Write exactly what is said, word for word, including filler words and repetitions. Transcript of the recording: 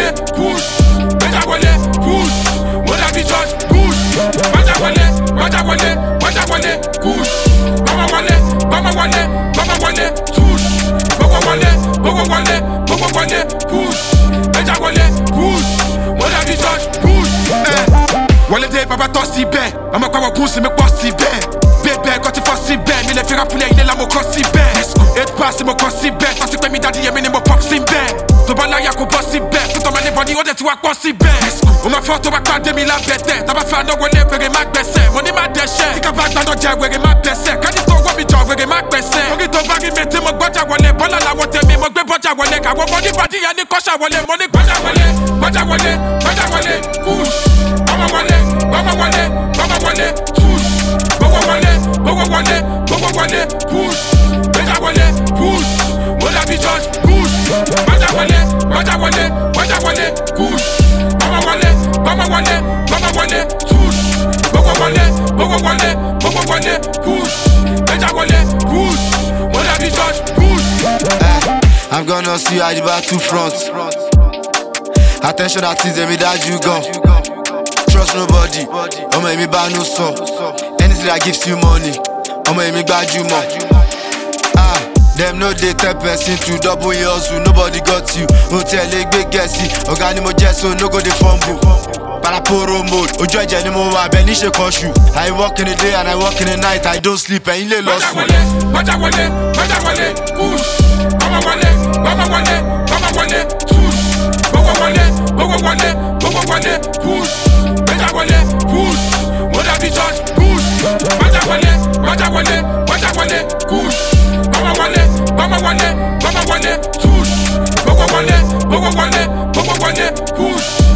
wọlé, push. Gbẹ́jà wọlé, push. Mo dàbí George Bush. Gbẹ́jà wọlé, gbẹ́jà wọlé, gbẹ́jà wọlé, push. Bọ́mọ wọlé, bọ́mọ wọlé, bọ́mọ wọlé, tush. Gbogbo wọlé, gbogbo wọlé, gbogbo wọlé, push. Gbẹ́jà wọlé, push. Mo dàbí George Bush. Wọlé dé bàbá tọ́ sí bẹ́ẹ̀, àmọ́ pàwọ̀ gún sí mi pọ̀ sí bẹ́ẹ̀. Bébẹ̀ kọ́ ti fọ́ sí bẹ́ẹ̀, mi lè fi rápulẹ̀ ilé la mo kọ́ sí bẹ́ẹ̀. Eight pass mo kọ́ sí bẹ́ẹ̀, tọ́sí pé mi dádì yẹmi ni mo pop sí bẹ́ẹ̀. Tó bá láyà kó bọ́ sí bẹ́ẹ̀, tó tọ́mọ níbọn ni ó dẹ̀ ti wá pọ̀ sí bẹ́ẹ̀. Mo máa fọ́ tó bá pàdé mi lábẹ́tẹ̀, tábà fẹ́ àná wọlé wèrè má gbẹ̀sẹ̀. Mo ní má dẹ́ṣẹ̀, tí ká bá gbàdọ̀ jẹ wèrè má gbẹ̀sẹ̀. Kájí tó wọ́ mi jọ wèrè má gbẹ̀sẹ̀. Orí tó bá rí mi tí mo gbọ́jà wọlé, bọ́lá làwọn tẹ̀mí mo gbé bọ́jà wọlé. Àwọn ọmọ níbàdí yẹn ní kọ́ṣà wọlé, mo ní gbọ́jà wọlé, gbọ́jà wọlé, gbọ́jà wọlé, push. Ọmọ wọlé, ọmọ wọlé, ọmọ wọlé, tush. Gbogbo wọlé, gbogbo wọlé, gbogbo wọlé, push. Gbẹ́jà wọlé, push. Mo dàbí George Bush. Gbẹ́jà wọlé, gbẹ́jà wọlé, gbẹ́jà wọlé, push. Ọmọ wọlé, ọmọ wọlé, ọmọ wọlé, tush. Gbogbo wọlé, gbogbo wọlé, gbogbo wọlé, push. Gbẹ́jà wọlé, push. Mo dàbí George Bush. I'm gonna see you at the battle front. Attention that is every that you go. Trust nobody. Ọmọ èmi bá no sọ. Anything that gives you money. Ọmọ èmi gbájúmọ̀. Ah, them no dey tell person to double your hustle. Nobody got you. Mo tẹ̀lé gbé gẹ̀ẹ́sì. Ọ̀gá ni mo jẹ́ so no go dey fumble. Paraporo mode. Ojú ẹ̀jẹ̀ ni mo wà bẹ́ẹ̀ ní ṣe kan ṣù. I work in the day and I work in the night. I don't sleep ẹ̀yin lè lọ sùn. Gbẹ́jà wọlé, gbẹ́jà wọlé, push. Ọmọ wọlé, ọmọ wọlé, ọmọ wọlé, tush. Gbogbo wọlé, gbogbo wọlé, gbogbo wọlé, push. Gbẹ́jà wọlé, push. Mo dàbí George Bush. Gbẹ́jà wọlé, gbẹ́jà wọlé, gbẹ́jà wọlé, push. Ọmọ wọlé, ọmọ wọlé, ọmọ wọlé, tush. Gbogbo wọlé, gbogbo wọlé, gbogbo wọlé, push.